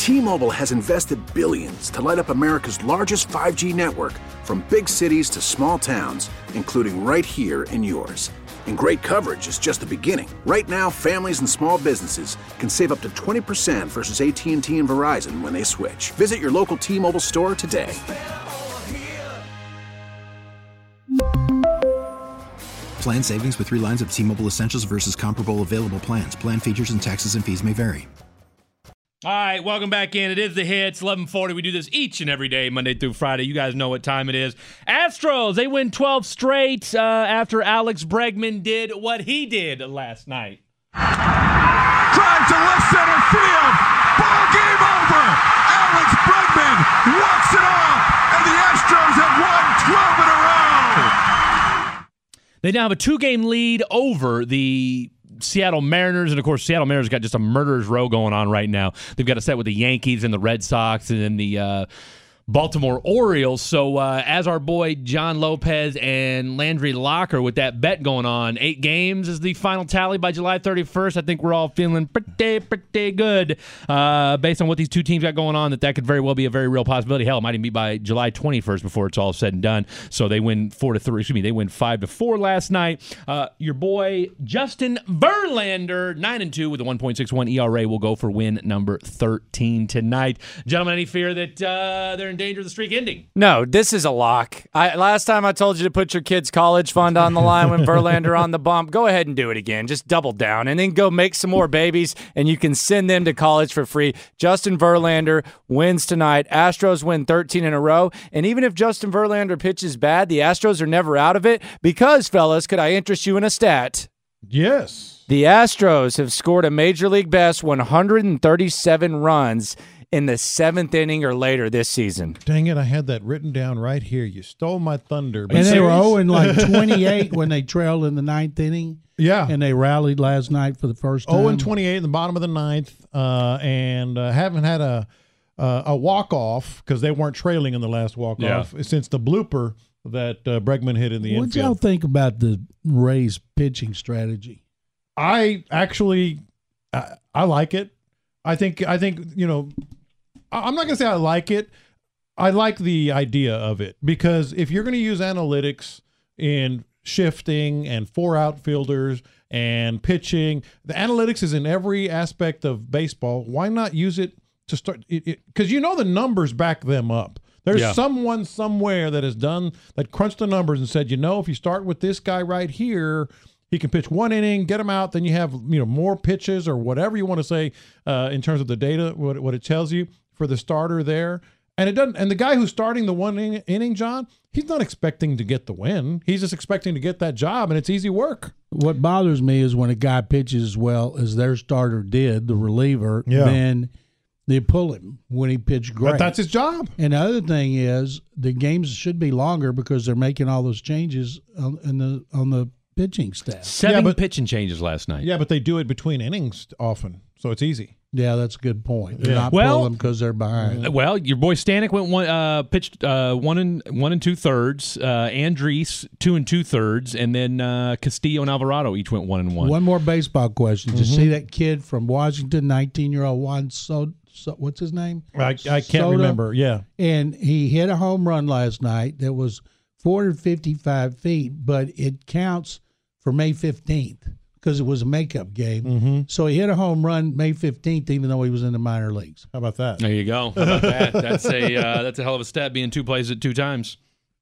T-Mobile has invested billions to light up America's largest 5G network, from big cities to small towns, including right here in yours. And great coverage is just the beginning. Right now, families and small businesses can save up to 20% versus AT&T and Verizon when they switch. Visit your local T-Mobile store today. Plan savings with 3 lines of T-Mobile Essentials versus comparable available plans. Plan features and taxes and fees may vary. All right, welcome back in. It is The Hits, 1140. We do this each and every day, Monday through Friday. You guys know what time it is. Astros, they win 12 straight after Alex Bregman did what he did last night. Drive to left center field. Ball game over. Alex Bregman walks it off, and the Astros have won 12 in a row. They now have a 2-game lead over the Seattle Mariners, and of course, Seattle Mariners got just a murderer's row going on right now. They've got a set with the Yankees and the Red Sox and then the Baltimore Orioles. So as our boy John Lopez and Landry Locker with that bet going on, 8 games is the final tally by July 31st. I think we're all feeling pretty good based on what these two teams got going on, that could very well be a very real possibility. Hell, it might even be by July 21st before it's all said and done. So they win 4-3. They win 5-4 last night. Your boy Justin Verlander, 9-2 with a 1.61 ERA, will go for win number 13 tonight. Gentlemen, any fear that they're in danger of the streak ending? No, this is a lock. Last time I told you to put your kid's college fund on the line when Verlander on the bump. Go ahead and do it again. Just double down and then go make some more babies, and you can send them to college for free. Justin Verlander wins tonight. Astros win 13 in a row. And even if Justin Verlander pitches bad, the Astros are never out of it because, fellas, could I interest you in a stat? Yes. The Astros have scored a Major League best 137 runs in the 7th inning or later this season. Dang it, I had that written down right here. You stole my thunder. And they were 0-28 when they trailed in the 9th inning. Yeah. And they rallied last night for the first time. 0-28 in the bottom of the 9th, and haven't had a walk-off because they weren't trailing in the last walk-off since the blooper that Bregman hit in the infield. What y'all think about the Rays pitching strategy? I actually I like it. I think I'm not going to say I like it. I like the idea of it, because if you're going to use analytics in shifting and 4 outfielders and pitching, the analytics is in every aspect of baseball. Why not use it to start? Because the numbers back them up. There's someone somewhere that crunched the numbers and said, if you start with this guy right here, he can pitch 1 inning, get him out, then you have more pitches or whatever you want to say in terms of the data, what it tells you for the starter there. And it doesn't. And the guy who's starting the 1 inning, John, he's not expecting to get the win. He's just expecting to get that job, and it's easy work. What bothers me is when a guy pitches as well as their starter did, the reliever, then they pull him when he pitched great. But that's his job. And the other thing is the games should be longer because they're making all those changes on the pitching staff. 7 pitching changes last night. Yeah, but they do it between innings often, so it's easy. Yeah, that's a good point. They're not pulling because they're behind. Well, your boy Stanek pitched 1 and 2/3. Andriese 2 and 2/3, and then Castillo and Alvarado each went 1 and 1. One more baseball question. Did you see that kid from Washington, 19-year-old Juan Soto? What's his name? I can't remember. Yeah, and he hit a home run last night that was 455 feet, but it counts for May 15th. Because it was a makeup game. Mm-hmm. So he hit a home run May 15th, even though he was in the minor leagues. How about that? There you go. How about that? That's a hell of a stat, being 2 plays at 2 times.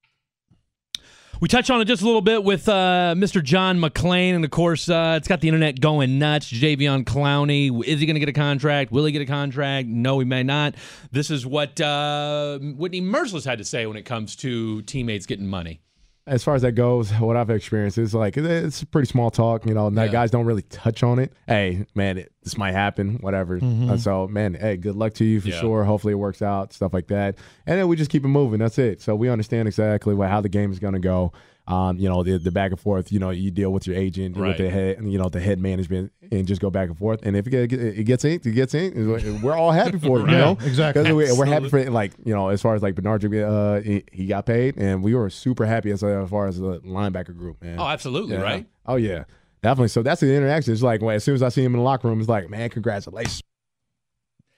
We touched on it just a little bit with Mr. John McClain, and of course, it's got the internet going nuts. Jadeveon Clowney, is he going to get a contract? Will he get a contract? No, he may not. This is what Whitney Merciless had to say when it comes to teammates getting money. As far as that goes, what I've experienced is it's pretty small talk. Guys don't really touch on it. Hey, man, this might happen, whatever. Mm-hmm. So, man, hey, good luck to you for sure. Hopefully it works out, stuff like that. And then we just keep it moving. That's it. So we understand exactly how the game is going to go. The back and forth, you deal with your agent, with the head, the head management, and just go back and forth. And if it gets inked, it gets inked. We're all happy for it, exactly. Because we're happy for it. As far as Bernard, he got paid, and we were super happy as far as the linebacker group, man. Oh, absolutely, right? Oh yeah, definitely. So that's the interaction. It's as soon as I see him in the locker room, it's like, man, congratulations.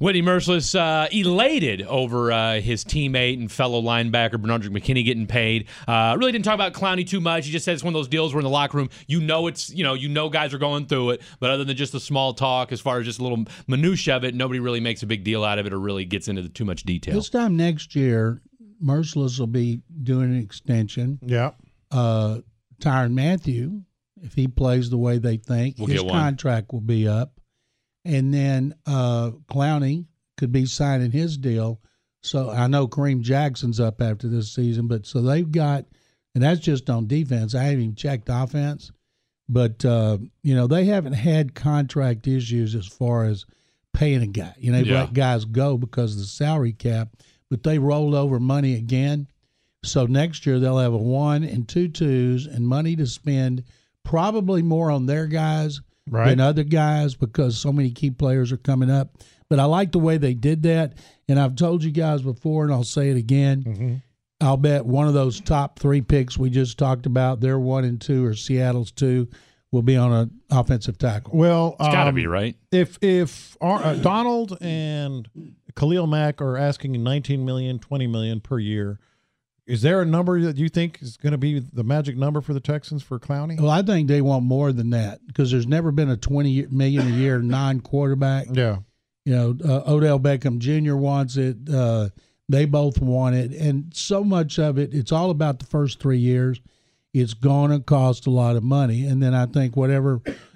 Whitney Merciless elated over his teammate and fellow linebacker Bernard McKinney getting paid. Really didn't talk about Clowney too much. He just said it's one of those deals where in the locker room, you know guys are going through it, but other than just the small talk, as far as just a little minutia of it, nobody really makes a big deal out of it or really gets into too much detail. This time next year, Merciless will be doing an extension. Yeah. Tyrann Mathieu, if he plays the way they think, his contract will be up. And then Clowney could be signing his deal. So I know Kareem Jackson's up after this season, but so they've got, and that's just on defense. I haven't even checked offense, but they haven't had contract issues as far as paying a guy. They've let guys go because of the salary cap, but they rolled over money again. So next year they'll have a 1 and 2 twos and money to spend, probably more on their guys than other guys because so many key players are coming up. But I like the way they did that. And I've told you guys before, and I'll say it again, Mm-hmm. I'll bet one of those top 3 picks we just talked about, their 1 and 2 or Seattle's 2, will be on an offensive tackle. Well, it's got to be, right? If Donald and Khalil Mack are asking $19 million, $20 million per year, is there a number that you think is going to be the magic number for the Texans for Clowney? Well, I think they want more than that because there's never been a $20 million a year non-quarterback. Yeah. Odell Beckham Jr. wants it. They both want it. And so much of it, it's all about the first 3 years. It's going to cost a lot of money. And then I think whatever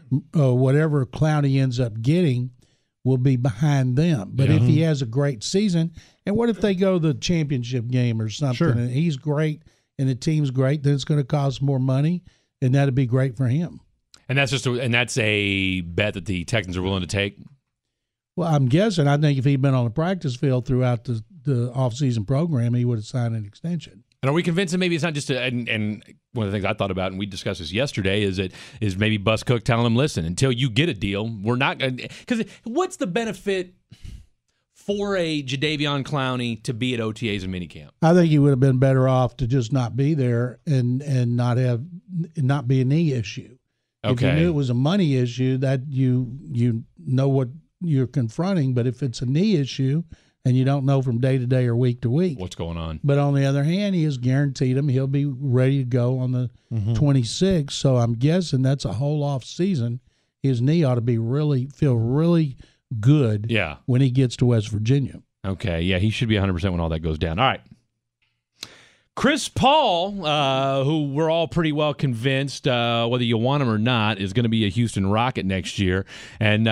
Clowney ends up getting will be behind them. But if he has a great season, and what if they go to the championship game or something, and he's great and the team's great, then it's going to cost more money, and that'd be great for him. And that's a bet that the Texans are willing to take? Well, I'm guessing. I think if he'd been on the practice field throughout the offseason program, he would have signed an extension. And are we convinced that maybe it's not just and one of the things I thought about, and we discussed this yesterday, is maybe Bus Cook telling him, listen, until you get a deal, we're not going to – because what's the benefit for a Jadeveon Clowney to be at OTAs and minicamp? I think he would have been better off to just not be there and not be a knee issue. Okay. If you knew it was a money issue, that you know what you're confronting, but if it's a knee issue – and you don't know from day to day or week to week what's going on. But on the other hand, he has guaranteed him he'll be ready to go on the 26th. So I'm guessing that's a whole off season. His knee ought to feel really good when he gets to West Virginia. Okay, yeah, he should be 100% when all that goes down. All right. Chris Paul, who we're all pretty well convinced, whether you want him or not, is going to be a Houston Rocket next year. And,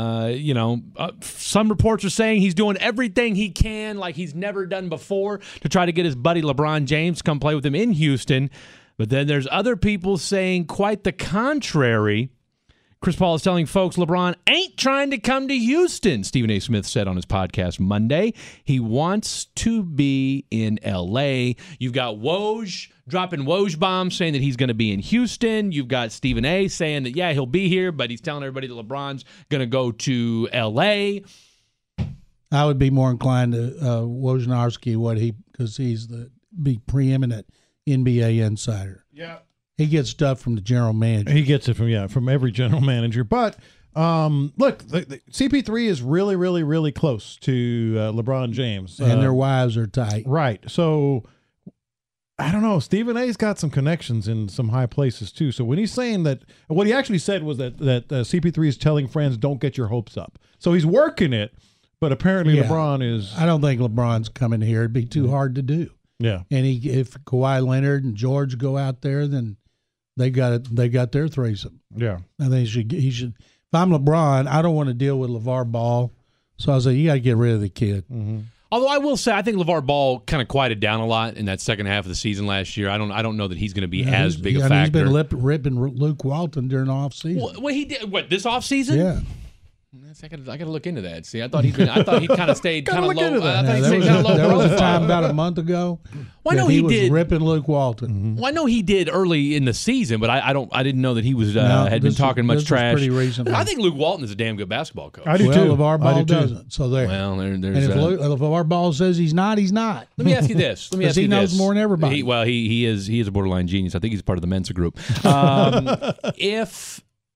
some reports are saying he's doing everything he can, like he's never done before, to try to get his buddy LeBron James to come play with him in Houston. But then there's other people saying quite the contrary. Chris Paul is telling folks LeBron ain't trying to come to Houston, Stephen A. Smith said on his podcast Monday. He wants to be in L.A. You've got Woj dropping Woj bombs saying that he's going to be in Houston. You've got Stephen A. saying that, he'll be here, but he's telling everybody that LeBron's going to go to L.A. I would be more inclined to Wojnarowski, because he's the preeminent NBA insider. Yeah. He gets stuff from the general manager. He gets it from every general manager. But look, the CP3 is really, really, really close to LeBron James. And their wives are tight. Right. So, I don't know. Stephen A's got some connections in some high places, too. So, when he's saying that, what he actually said was that CP3 is telling friends, don't get your hopes up. So, he's working it, but apparently LeBron is. I don't think LeBron's coming here. It'd be too hard to do. Yeah. And if Kawhi Leonard and George go out there, then they got their threesome. Yeah. I think he should. If I'm LeBron, I don't want to deal with LeVar Ball. So I say you got to get rid of the kid. Mm-hmm. Although I will say, I think LeVar Ball kind of quieted down a lot in that second half of the season last year. I don't know that he's going to be as big a factor. He's been ripping Luke Walton during the offseason. Well, he did this offseason? Yeah. I got to look into that. See, I thought he kind of stayed kind of low. There was a time about a month ago. Well, I know he was ripping Luke Walton. Mm-hmm. Well, I know he did early in the season, but I didn't know that he was had been talking much trash. Pretty recently. I think Luke Walton is a damn good basketball coach. I do too. LeVar Ball doesn't. So there. Well, there's. And if LeVar Ball says he's not, he's not. Let me ask you this. Because he knows more than everybody. He is a borderline genius. I think he's part of the Mensa group. If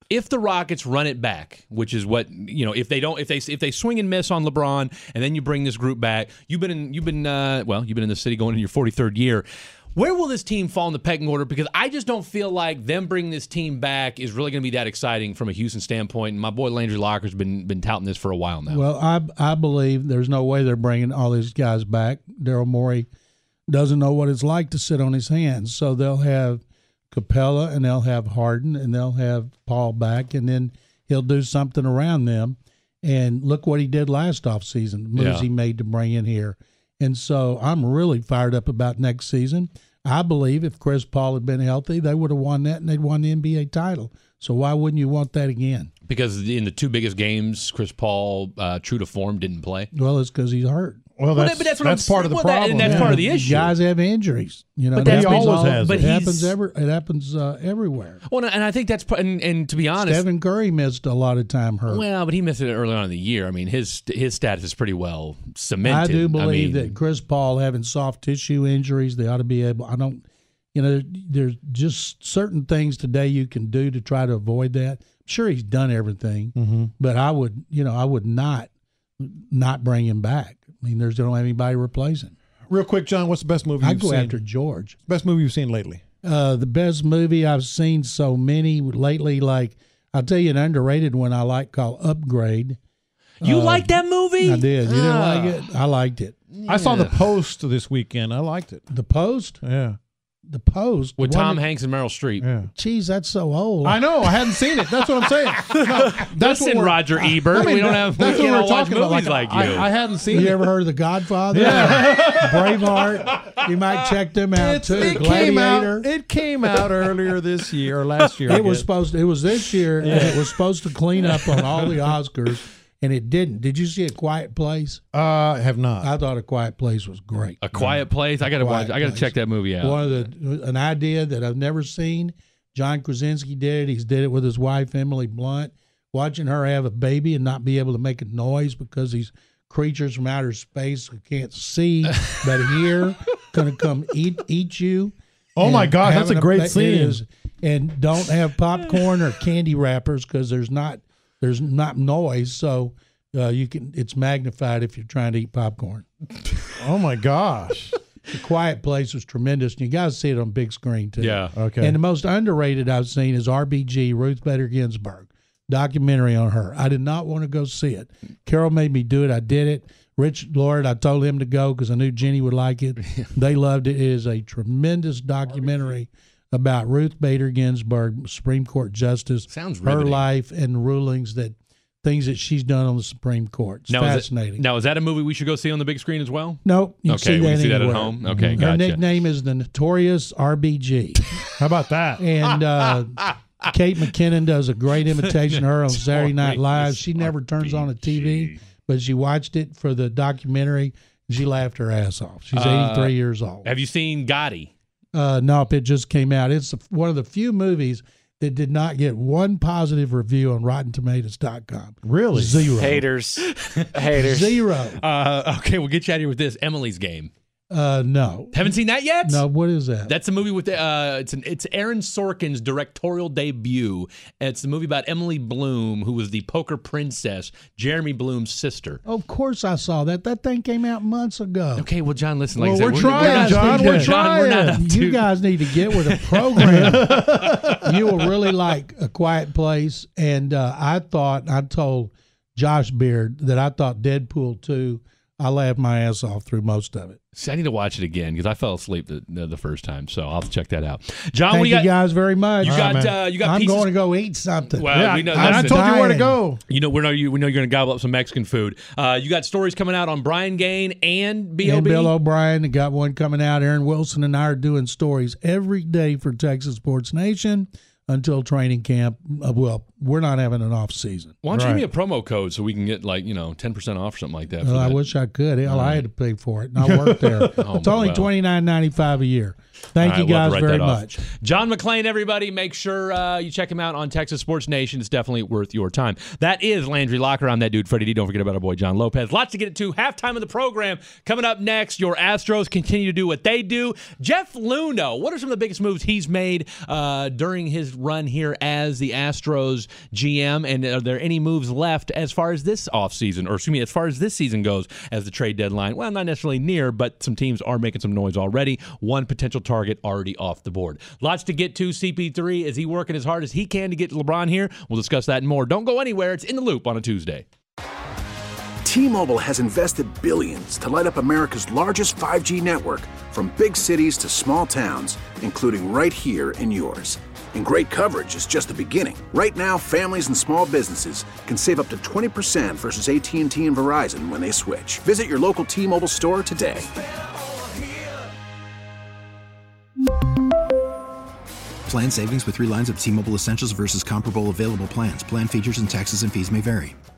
If the Rockets run it back, which is what if they swing and miss on LeBron, and then you bring this group back, you've been in the city going into your 43rd year. Where will this team fall in the pecking order? Because I just don't feel like them bringing this team back is really going to be that exciting from a Houston standpoint. And my boy Landry Locker's been touting this for a while now. Well, I believe there's no way they're bringing all these guys back. Daryl Morey doesn't know what it's like to sit on his hands. So they'll have Capella and they'll have Harden and they'll have Paul back, and then he'll do something around them. And look what he did last offseason, the moves he made to bring in here. And so I'm really fired up about next season. I believe if Chris Paul had been healthy, they would have won that and they'd won the NBA title. So why wouldn't you want that again? Because in the two biggest games, Chris Paul, true to form, didn't play. Well, it's because he's hurt. Well, that's part of the problem. That's part of the issue. Guys have injuries, but he always has. But it happens everywhere. Well, and I think that's and to be honest, Stephen Curry missed a lot of time hurt. Well, but he missed it early on in the year. I mean, his status is pretty well cemented. I do believe that Chris Paul having soft tissue injuries, they ought to be able. There's just certain things today you can do to try to avoid that. I'm sure he's done everything, but I would not bring him back. I mean, they don't have anybody replacing. Real quick, John, what's the best movie you've seen? I'd go after George. Best movie you've seen lately? The best movie I've seen so many lately, like I'll tell you an underrated one I like called Upgrade. You like that movie? I did. You didn't like it? I liked it. Yeah. I saw The Post this weekend. I liked it. The Post? Yeah. The Post with Tom Hanks and Meryl Streep. Yeah. Geez, that's so old. I know. I hadn't seen it. That's what I'm saying. No, Listen, Roger Ebert. We can't all watch movies like you. I hadn't seen it. You ever heard of The Godfather? Yeah. Braveheart. You might check them out too. It came out earlier this year or last year. It was this year. Yeah. It was supposed to clean up on all the Oscars. And it didn't. Did you see A Quiet Place? I have not. I thought A Quiet Place was great. A Quiet Place? I got to watch. I got to check that movie out. An idea that I've never seen. John Krasinski did it. He's did it with his wife Emily Blunt. Watching her have a baby and not be able to make a noise because these creatures from outer space who can't see but hear going to come eat you. Oh my God, that's a great scene. And don't have popcorn or candy wrappers because there's not noise, so it's magnified if you're trying to eat popcorn. Oh my gosh. The Quiet Place was tremendous, and you got to see it on big screen too. Yeah. Okay. And the most underrated I've seen is RBG, Ruth Bader Ginsburg, documentary on her. I did not want to go see it. Carol made me do it. I did it. Rich Lord, I told him to go because I knew Jenny would like it. They loved it. It is a tremendous documentary about Ruth Bader Ginsburg, Supreme Court Justice, sounds her life and rulings things that she's done on the Supreme Court. It's fascinating. Is that a movie we should go see on the big screen as well? Nope. We can see that at home. Okay, gotcha. Her nickname is the Notorious RBG. How about that? And Kate McKinnon does a great imitation of her on Saturday Night Live. She never turns on a TV, but she watched it for the documentary and she laughed her ass off. She's 83 years old. Have you seen Gotti? Nope, it just came out. It's one of the few movies that did not get one positive review on RottenTomatoes.com. Really? 0. Haters. 0. Okay, we'll get you out of here with this. Emily's Game. No. Haven't seen that yet? No, what is that? That's a movie with it's Aaron Sorkin's directorial debut. It's the movie about Emily Bloom, who was the poker princess, Jeremy Bloom's sister. Of course I saw that. That thing came out months ago. Okay, well, John, listen. Like we're trying, John. We're trying. We're not up to... You guys need to get with a program. You will really like A Quiet Place. And I told Josh Beard that I thought Deadpool 2, I laughed my ass off through most of it. See, I need to watch it again because I fell asleep the first time, so I'll have to check that out. John, thank you guys very much. You got I'm pieces. going to go eat something. Well, yeah, we know. I told you where to go. We know you're going to gobble up some Mexican food. You got stories coming out on Brian Gaine and B.O.B. And Bill O'Brien. I got one coming out. Aaron Wilson and I are doing stories every day for Texas Sports Nation until training camp. Well, we're not having an off season. Why don't you give me a promo code so we can get 10% off or something like that? Well, I wish I could. Hell, I had to pay for it, and I worked there. It's only $29.95 a year. Thank you guys very much. John McClain, everybody, make sure you check him out on Texas Sports Nation. It's definitely worth your time. That is Landry Locker. I'm that dude, Freddie D. Don't forget about our boy John Lopez. Lots to get to. Halftime of the program coming up next. Your Astros continue to do what they do. Jeff Luhnow, what are some of the biggest moves he's made during his run here as the Astros GM? And are there any moves left as far as this offseason, or excuse me, as far as this season goes as the trade deadline? Well, not necessarily near, but some teams are making some noise already. One potential target already off the board. Lots to get to. CP3, is he working as hard as he can to get LeBron here? We'll discuss that and more. Don't go anywhere. It's In the Loop on a Tuesday. T-Mobile has invested billions to light up America's largest 5G network, from big cities to small towns, including right here in yours. And great coverage is just the beginning. Right now, families and small businesses can save up to 20% versus AT&T and Verizon when they switch. Visit your local T-Mobile store today. Plan savings with 3 lines of T-Mobile Essentials versus comparable available plans. Plan features and taxes and fees may vary.